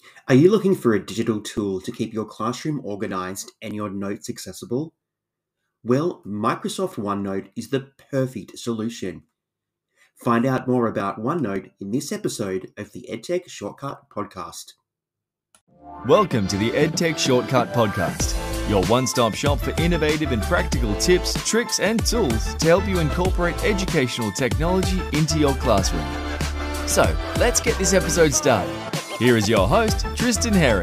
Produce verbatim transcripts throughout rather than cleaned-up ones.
Are you looking for a digital tool to keep your classroom organized and your notes accessible? Well, Microsoft OneNote is the perfect solution. Find out more about OneNote in this episode of the EdTech Shortcut Podcast. Welcome to the EdTech Shortcut Podcast, your one-stop shop for innovative and practical tips, tricks, and tools to help you incorporate educational technology into your classroom. So, let's get this episode started. Here is your host, Tristan Heron.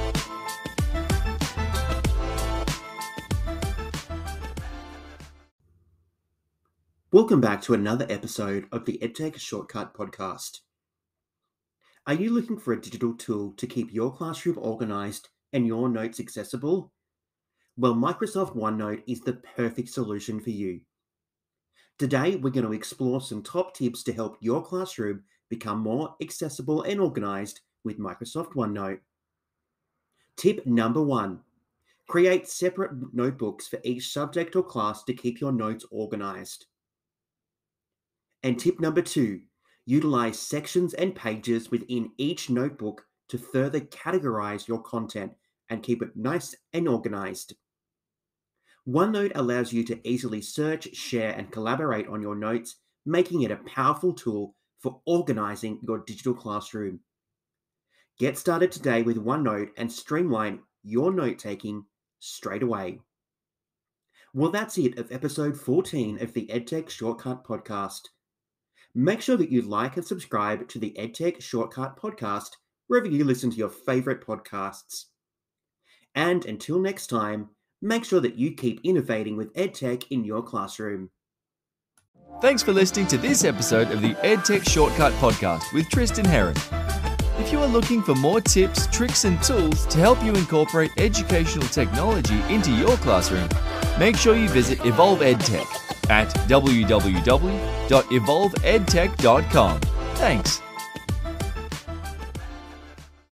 Welcome back to another episode of the EdTech Shortcut Podcast. Are you looking for a digital tool to keep your classroom organized and your notes accessible? Well, Microsoft OneNote is the perfect solution for you. Today, we're going to explore some top tips to help your classroom become more accessible and organized with Microsoft OneNote. Tip number one, create separate notebooks for each subject or class to keep your notes organized. And tip number two, utilize sections and pages within each notebook to further categorize your content and keep it nice and organized. OneNote allows you to easily search, share, and collaborate on your notes, making it a powerful tool for organizing your digital classroom. Get started today with OneNote and streamline your note-taking straight away. Well, that's it of episode fourteen of the EdTech Shortcut Podcast. Make sure that you like and subscribe to the EdTech Shortcut Podcast wherever you listen to your favorite podcasts. And until next time, make sure that you keep innovating with EdTech in your classroom. Thanks for listening to this episode of the EdTech Shortcut Podcast with Tristan Heron. If you are looking for more tips, tricks, and tools to help you incorporate educational technology into your classroom, make sure you visit Evolve EdTech at w w w dot evolve edtech dot com. Thanks.